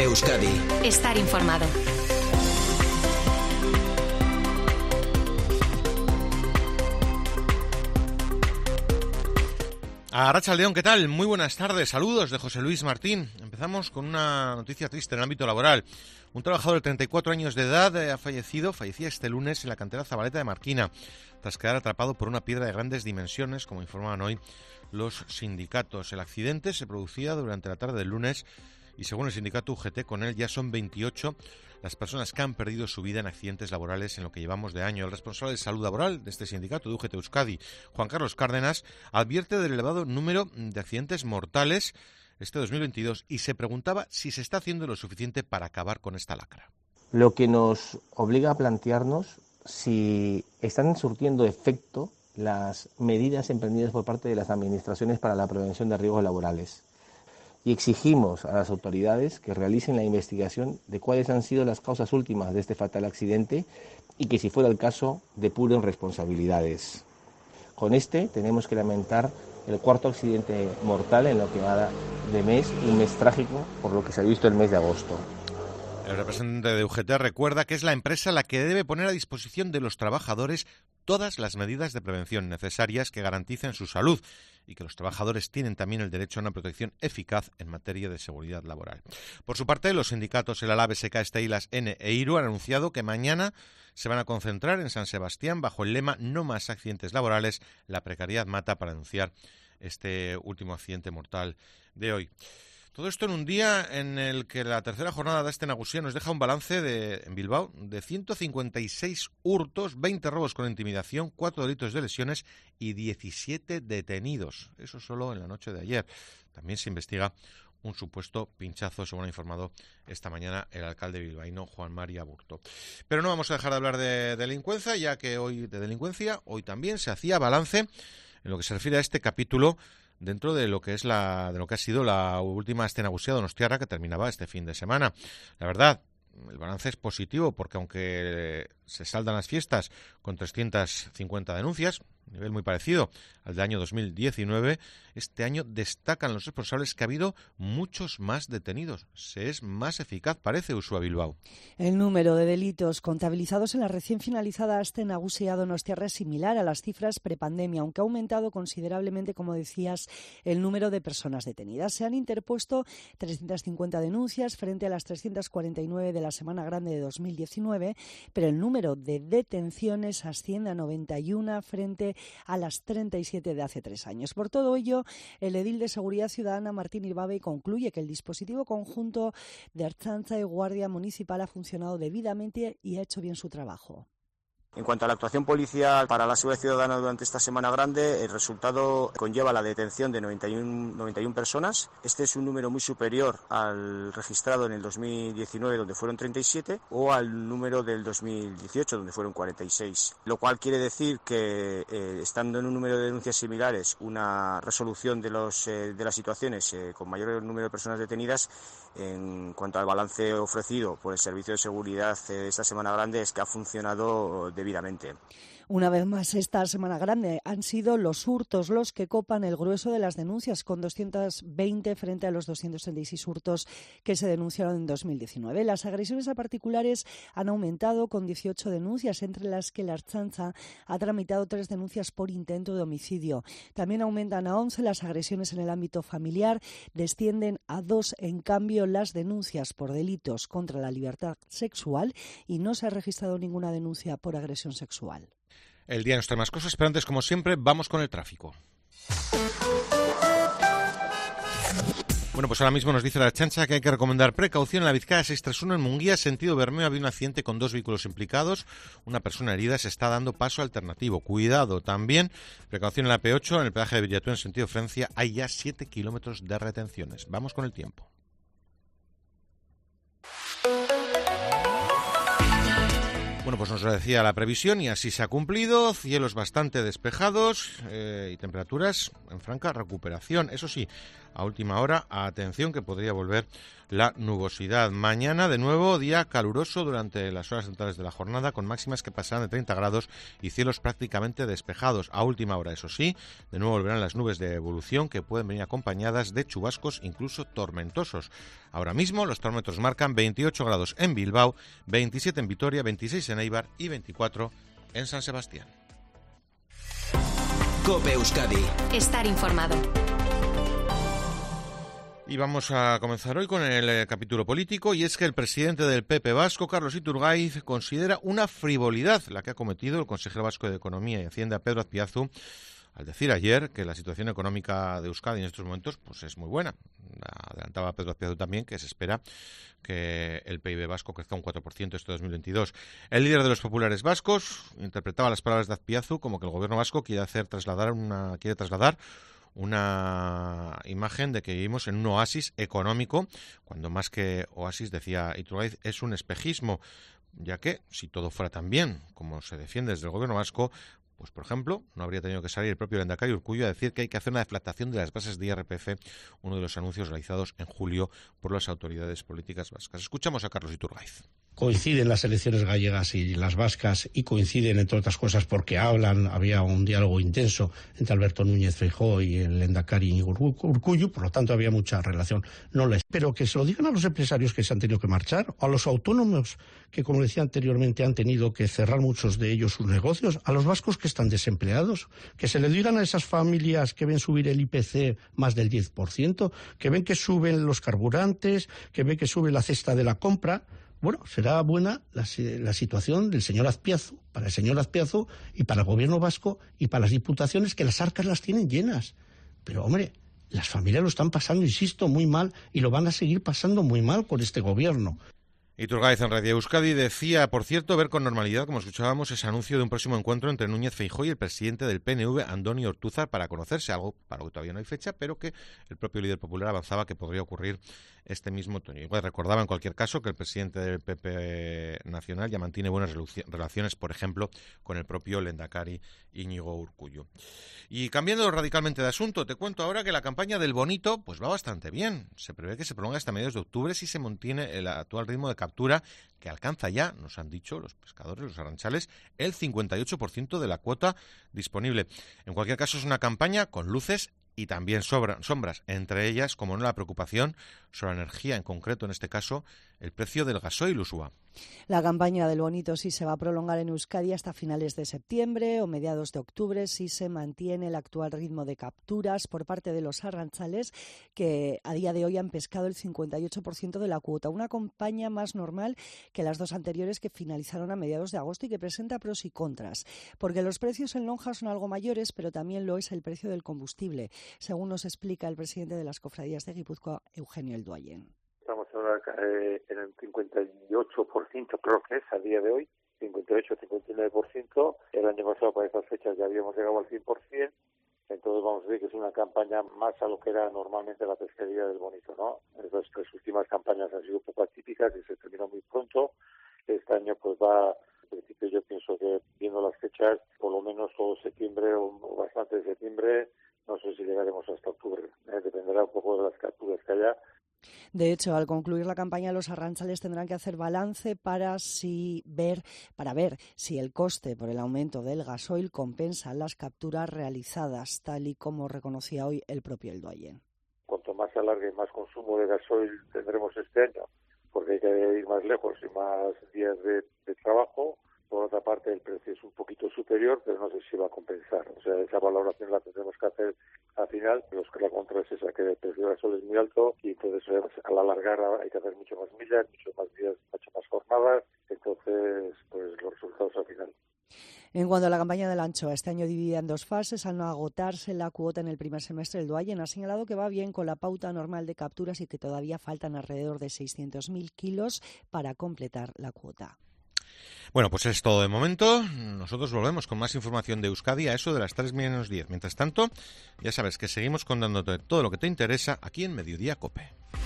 Euskadi. Estar informado. Arratsaldeon, ¿qué tal? Muy buenas tardes, saludos de José Luis Martín. Empezamos con una noticia triste en el ámbito laboral. Un trabajador de 34 años de edad fallecía este lunes en la cantera Zabaleta de Marquina, tras quedar atrapado por una piedra de grandes dimensiones, como informaban hoy los sindicatos. El accidente se producía durante la tarde del lunes y según el sindicato UGT, con él ya son 28 las personas que han perdido su vida en accidentes laborales en lo que llevamos de año. El responsable de salud laboral de este sindicato, de UGT Euskadi, Juan Carlos Cárdenas, advierte del elevado número de accidentes mortales este 2022 y se preguntaba si se está haciendo lo suficiente para acabar con esta lacra. Lo que nos obliga a plantearnos si están surtiendo efecto las medidas emprendidas por parte de las administraciones para la prevención de riesgos laborales. Y exigimos a las autoridades que realicen la investigación de cuáles han sido las causas últimas de este fatal accidente y que, si fuera el caso, depuren responsabilidades. Con tenemos que lamentar el cuarto accidente mortal en lo que va de mes, un mes trágico por lo que se ha visto el mes de agosto. El representante de UGT recuerda que es la empresa la que debe poner a disposición de los trabajadores todas las medidas de prevención necesarias que garanticen su salud y que los trabajadores tienen también el derecho a una protección eficaz en materia de seguridad laboral. Por su parte, los sindicatos El Alave, SK, Steilas, N e IRU han anunciado que mañana se van a concentrar en San Sebastián bajo el lema "No más accidentes laborales, la precariedad mata", para denunciar este último accidente mortal de hoy. Todo esto en un día en el que la tercera jornada de Aste Nagusia nos deja un balance en Bilbao de 156 hurtos, 20 robos con intimidación, 4 delitos de lesiones y 17 detenidos. Eso solo en la noche de ayer. También se investiga un supuesto pinchazo, según ha informado esta mañana el alcalde bilbaíno Juan Mari Aburto. Pero no vamos a dejar de hablar de delincuencia, ya que hoy también se hacía balance en lo que se refiere a este capítulo dentro de lo que ha sido la última Aste Nagusia donostiarra que terminaba este fin de semana. La verdad, el balance es positivo porque aunque se saldan las fiestas con 350 denuncias, nivel muy parecido al del año 2019, este año destacan los responsables que ha habido muchos más detenidos. Se es más eficaz, parece, Uxue Bilbao. El número de delitos contabilizados en la recién finalizada Aste Nagusia donostiarra es similar a las cifras prepandemia, aunque ha aumentado considerablemente, como decías, el número de personas detenidas. Se han interpuesto 350 denuncias frente a las 349 de la Semana Grande de 2019, pero el número de detenciones asciende a 91 frente a las 37 de hace 3 años. Por todo ello, el edil de Seguridad Ciudadana, Martín Irbabe, concluye que el dispositivo conjunto de Ertzaintza y Guardia Municipal ha funcionado debidamente y ha hecho bien su trabajo. En cuanto a la actuación policial para la seguridad ciudadana durante esta Semana Grande, el resultado conlleva la detención de 91 personas. Este es un número muy superior al registrado en el 2019, donde fueron 37, o al número del 2018, donde fueron 46. Lo cual quiere decir que, estando en un número de denuncias similares, una resolución de las situaciones con mayor número de personas detenidas. En cuanto al balance ofrecido por el Servicio de Seguridad esta Semana Grande, es que ha funcionado debidamente. Una vez más, esta Semana Grande han sido los hurtos los que copan el grueso de las denuncias, con 220 frente a los 236 hurtos que se denunciaron en 2019. Las agresiones a particulares han aumentado, con 18 denuncias, entre las que la Ertzaintza ha tramitado 3 denuncias por intento de homicidio. También aumentan a 11 las agresiones en el ámbito familiar, descienden a 2, en cambio, las denuncias por delitos contra la libertad sexual y no se ha registrado ninguna denuncia por agresión sexual. El día nos trae más cosas, pero antes, como siempre, vamos con el tráfico. Bueno, pues ahora mismo nos dice la Ertzaintza que hay que recomendar precaución en la Vizcaya 631 en Munguía, sentido Bermeo. Había un accidente con 2 vehículos implicados, una persona herida, se está dando paso alternativo. Cuidado también, precaución en la P8, en el peaje de Villatú en sentido Francia, hay ya 7 kilómetros de retenciones. Vamos con el tiempo. Bueno, pues nos lo decía la previsión y así se ha cumplido. Cielos bastante despejados y temperaturas en franca recuperación. Eso sí, a última hora, atención que podría volver la nubosidad. Mañana, de nuevo, día caluroso durante las horas centrales de la jornada, con máximas que pasarán de 30 grados y cielos prácticamente despejados. A última hora, eso sí, de nuevo volverán las nubes de evolución que pueden venir acompañadas de chubascos, incluso tormentosos. Ahora mismo los termómetros marcan 28 grados en Bilbao, 27 en Vitoria, 26 en Eibar y 24 en San Sebastián. COPE Euskadi. Estar informado. Y vamos a comenzar hoy con el capítulo político, y es que el presidente del PP vasco, Carlos Iturgaiz, considera una frivolidad la que ha cometido el consejero vasco de Economía y Hacienda, Pedro Azpiazu, al decir ayer que la situación económica de Euskadi en estos momentos pues es muy buena. Adelantaba Pedro Azpiazu también que se espera que el PIB vasco crezca un 4% este 2022. El líder de los populares vascos interpretaba las palabras de Azpiazu como que el gobierno vasco quiere trasladar una imagen de que vivimos en un oasis económico, cuando más que oasis, decía Iturgaiz, es un espejismo, ya que si todo fuera tan bien como se defiende desde el gobierno vasco, pues por ejemplo, no habría tenido que salir el propio Lehendakari Urkullu a decir que hay que hacer una deflactación de las bases de IRPF, uno de los anuncios realizados en julio por las autoridades políticas vascas. Escuchamos a Carlos Iturgaiz. Coinciden las elecciones gallegas y las vascas, y coinciden, entre otras cosas, porque había un diálogo intenso entre Alberto Núñez Feijóo y el Lehendakari Urkullu, por lo tanto había mucha relación. No les espero que se lo digan a los empresarios que se han tenido que marchar, o a los autónomos que, como decía anteriormente, han tenido que cerrar muchos de ellos sus negocios, a los vascos que están desempleados, que se le digan a esas familias que ven subir el IPC más del 10%, que ven que suben los carburantes, que ven que sube la cesta de la compra. Bueno, será buena la situación del señor Azpiazu, para el señor Azpiazu y para el gobierno vasco y para las diputaciones, que las arcas las tienen llenas. Pero, hombre, las familias lo están pasando, insisto, muy mal, y lo van a seguir pasando muy mal con este gobierno. Iturgaiz en Radio Euskadi decía, por cierto, ver con normalidad, como escuchábamos, ese anuncio de un próximo encuentro entre Núñez Feijóo y el presidente del PNV, Andoni Ortúzar, para conocerse, algo para lo que todavía no hay fecha, pero que el propio líder popular avanzaba que podría ocurrir este mismo otoño. Igual recordaba en cualquier caso que el presidente del PP nacional ya mantiene buenas relaciones, por ejemplo, con el propio Lehendakari Íñigo Urkullu. Y cambiando radicalmente de asunto, te cuento ahora que la campaña del bonito pues va bastante bien. Se prevé que se prolongue hasta mediados de octubre si se mantiene el actual ritmo de captura, que alcanza ya, nos han dicho los pescadores, los arranchales, el 58% de la cuota disponible. En cualquier caso, es una campaña con luces y también sombras, entre ellas, como no, la preocupación sobre la energía, en concreto, en este caso, el precio del gasoil, Uxua. La campaña del bonito sí se va a prolongar en Euskadi hasta finales de septiembre o mediados de octubre si se mantiene el actual ritmo de capturas por parte de los arranchales, que a día de hoy han pescado el 58% de la cuota. Una campaña más normal que las dos anteriores, que finalizaron a mediados de agosto y que presenta pros y contras, porque los precios en lonja son algo mayores, pero también lo es el precio del combustible, según nos explica el presidente de las cofradías de Guipúzcoa, Eugenio Elduayen. Estamos ahora en el 58%, creo que es, a día de hoy, 58-59%. El año pasado, para estas fechas, ya habíamos llegado al 100%. Entonces, vamos a decir que es una campaña más a lo que era normalmente la pesquería del bonito, ¿no? Estas tres últimas campañas han sido un poco atípicas y se terminó muy pronto. Este año, pues va, en principio, yo pienso que, viendo las fechas, por lo menos todo septiembre o bastante de septiembre, no sé si llegaremos hasta octubre. Dependerá un poco de las capturas que haya. De hecho, al concluir la campaña, los arranchales tendrán que hacer balance para ver si el coste por el aumento del gasoil compensa las capturas realizadas, tal y como reconocía hoy el propio Elduayen. Cuanto más se alargue y más consumo de gasoil tendremos este año, porque hay que ir más lejos y más días de trabajo. Por otra parte, el precio es un poquito superior, pero no sé si va a compensar. O sea, esa valoración la tendremos que hacer al final. Los que la contra es esa, que el precio de gasol es muy alto y entonces al alargar hay que hacer mucho más millas, mucho más días, mucho más jornadas. Entonces, pues los resultados al final. En cuanto a la campaña del anchoa, este año dividida en dos fases, al no agotarse la cuota en el primer semestre, el Elduayen ha señalado que va bien con la pauta normal de capturas y que todavía faltan alrededor de 600.000 kilos para completar la cuota. Bueno, pues es todo de momento. Nosotros volvemos con más información de Euskadi a eso de las 3:10. Mientras tanto, ya sabes que seguimos contándote todo lo que te interesa aquí en Mediodía COPE.